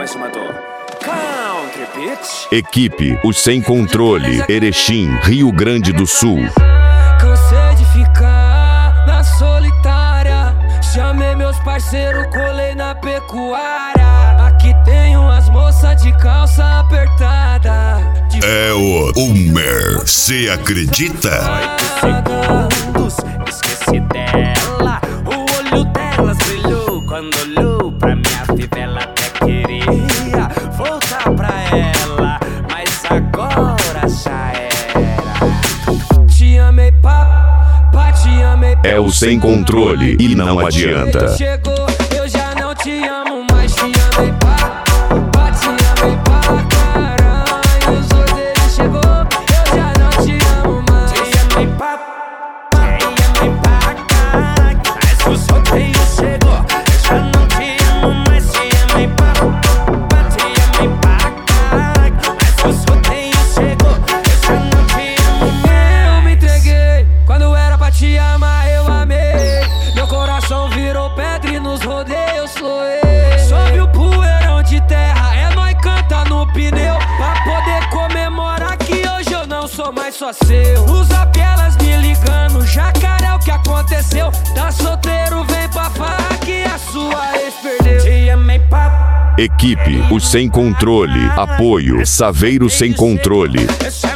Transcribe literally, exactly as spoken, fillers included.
mais chamado Country Beat. Equipe Os Sem Controle, Erechim, Rio Grande do Sul. Cansei de ficar na solitária. Chamei meus parceiros, colei na pecuária. Aqui tem umas moças de calça apertada. De É o Homer, cê acredita? Esqueci dela, o olho delas brilhou quando olhou pra minha fivela. Até queria voltar pra ela, mas agora já era. Te amei pá, pá, te amei pá. É o Sem Controle e não adianta. Chegou, eu já não te amo mais. Te amei pá, pá, te amei pá. Caralho, os dois ele chegou, eu já não te amo mais. Te amei pá, te amei pá, mas o sorteio chegou, eu já não te amo mais. Te amei pá, pá, te amei pá, mas o sorteio chegou, eu já não te amo mais. Eu me entreguei, quando era pra te amar eu amei. Meu coração virou pedra e nos rodeios soei. Sobe o poeirão de terra, é nóis canta no pneu. Pra poder comemorar que hoje eu não sou mais só seu. No zap elas me ligando, jacaré é o que aconteceu. Tá solteiro, vem pra farra que a sua ex perdeu. Te amei pá. Equipe Os Sem Controle, apoio Saveiro Sem Controle. Eu já